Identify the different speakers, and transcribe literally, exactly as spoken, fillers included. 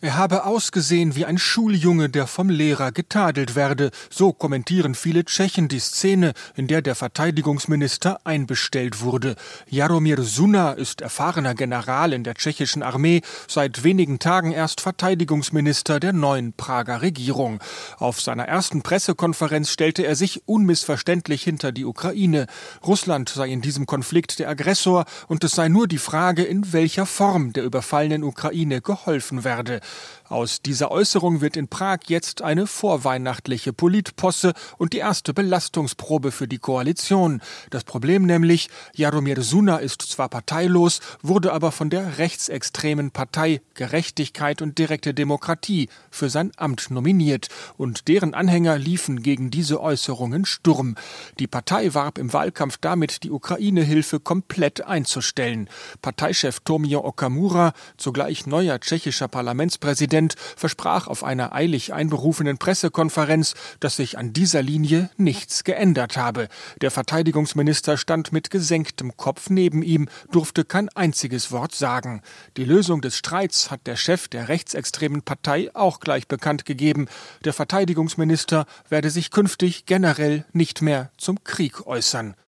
Speaker 1: Er habe ausgesehen wie ein Schuljunge, der vom Lehrer getadelt werde. So kommentieren viele Tschechen die Szene, in der der Verteidigungsminister einbestellt wurde. Jaromír Suna ist erfahrener General in der tschechischen Armee, seit wenigen Tagen erst Verteidigungsminister der neuen Prager Regierung. Auf seiner ersten Pressekonferenz stellte er sich unmissverständlich hinter die Ukraine. Russland sei in diesem Konflikt der Aggressor und es sei nur die Frage, in welcher Form der überfallenen Ukraine geholfen werde. Aus dieser Äußerung wird in Prag jetzt eine vorweihnachtliche Politposse und die erste Belastungsprobe für die Koalition. Das Problem nämlich, Jaromír Suna ist zwar parteilos, wurde aber von der rechtsextremen Partei Gerechtigkeit und direkte Demokratie für sein Amt nominiert. Und deren Anhänger liefen gegen diese Äußerungen Sturm. Die Partei warb im Wahlkampf damit, die Ukraine-Hilfe komplett einzustellen. Parteichef Tomio Okamura, zugleich neuer tschechischer Parlamentspräsident, versprach auf einer eilig einberufenen Pressekonferenz, dass sich an dieser Linie nichts geändert habe. Der Verteidigungsminister stand mit gesenktem Kopf neben ihm, durfte kein einziges Wort sagen. Die Lösung des Streits hat der Chef der rechtsextremen Partei auch gleich bekannt gegeben. Der Verteidigungsminister werde sich künftig generell nicht mehr zum Krieg äußern.